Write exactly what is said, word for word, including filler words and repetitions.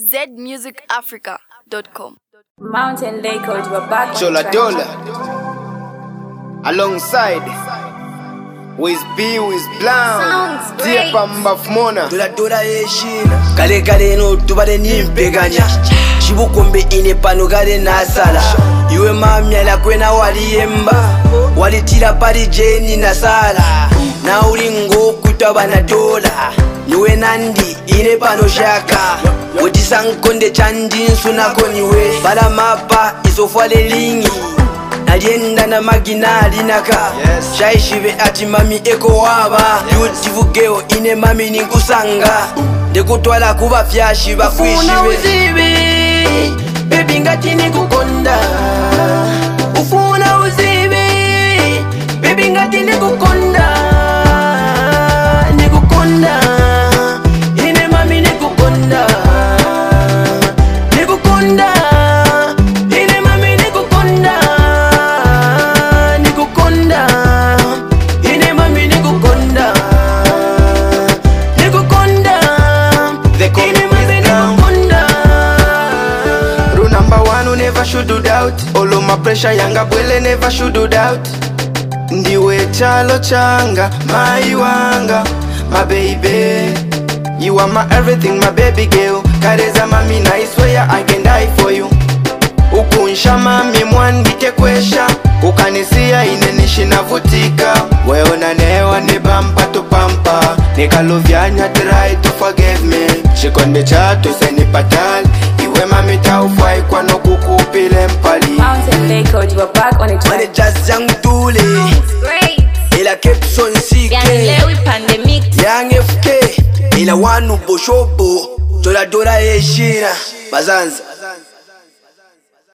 z music africa dot com. Mountain Lake Coach, we're back. Chola Dola alongside with B with Blanc Dear Pamba Fmona Dola Dola yeshina Kale kale no tubare nimpeganya Chibukombe ine pano gare nasala Iwe mamya la kwena waliyemba Walitira pari jeni nasala Na ulingo kutaba na dola Niwe nandi ine pano shaka Ojisankonde chandi nsunako niwe Bala mapa isofale lingi Nalienda na maginali naka yes. Shaishive ati mami eko waba Beautiful girl ine mami ninkusanga Ndekutwala kuba fyashi bakwishive Ufuna uzibe Baby ngati nikukonda Ufuna uzibe Baby ngati nikukonda Nikukonda Ine mami nikukonda Nikukonda Ine mami nikukonda Nikukonda Ine mami nikukonda Nikukonda Ine mami nikukonda Rule number one, who never should do doubt. All of my pressure yanga bwele never should do doubt. Ndiwe chalo changa, my wanga, my baby. You are my everything, my baby girl. Kareza mami na isweya, I can die for you. Ukunsha mami mwandike kwesha. Ukanisia inenishi navutika. Wewe nanewa ni bampa to pampa. Nikaluvyanya try to forgive me. Shikonde chato seni patal. Iwe mami taufai kwa no kukupile mpali. Mountain Lake Coach, we're back on it. Mane just young tule. Great. Ila Kepson C K. Young Lewy Pandemic. Young F K. Ila wanu boshobo. Dola Dola yeshina. Bazanza.